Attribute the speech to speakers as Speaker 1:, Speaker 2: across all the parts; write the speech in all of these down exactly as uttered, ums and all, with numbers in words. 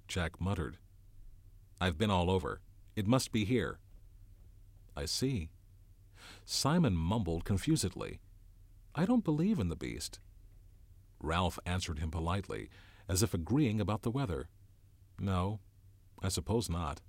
Speaker 1: Jack muttered. "I've been all over. It must be here." "I see." Simon mumbled confusedly, "I don't believe in the beast." Ralph answered him politely, as if agreeing about the weather. "No, I suppose not."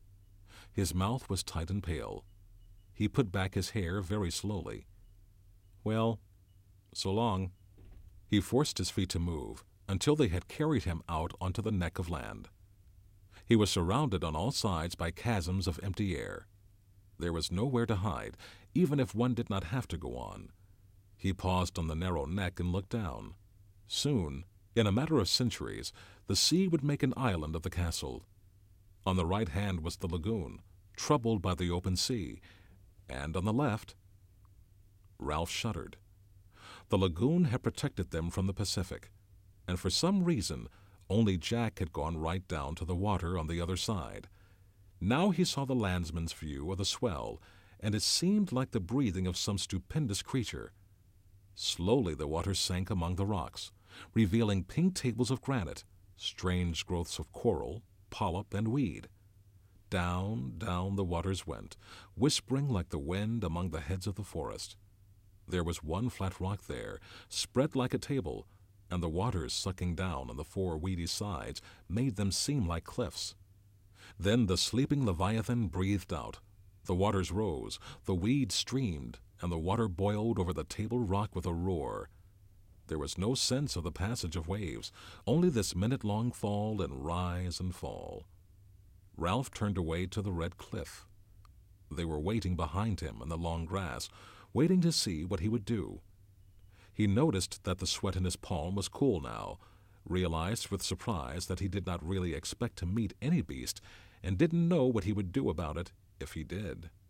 Speaker 1: His mouth was tight and pale. He put back his hair very slowly. "Well, so long." He forced his feet to move until they had carried him out onto the neck of land. He was surrounded on all sides by chasms of empty air. There was nowhere to hide, even if one did not have to go on. He paused on the narrow neck and looked down. Soon, in a matter of centuries, the sea would make an island of the castle. On the right hand was the lagoon, troubled by the open sea, and on the left... Ralph shuddered. The lagoon had protected them from the Pacific, and for some reason only Jack had gone right down to the water on the other side. Now he saw the landsman's view of the swell, and it seemed like the breathing of some stupendous creature. Slowly the water sank among the rocks, revealing pink tables of granite, strange growths of coral, polyp, and weed. Down, down the waters went, whispering like the wind among the heads of the forest. There was one flat rock there, spread like a table, and the waters sucking down on the four weedy sides made them seem like cliffs. Then the sleeping Leviathan breathed out. The waters rose, the weed streamed, and the water boiled over the table rock with a roar. There was no sense of the passage of waves, only this minute-long fall and rise and fall. Ralph turned away to the red cliff. They were waiting behind him in the long grass, waiting to see what he would do. He noticed that the sweat in his palm was cool now, realized with surprise that he did not really expect to meet any beast, and didn't know what he would do about it if he did.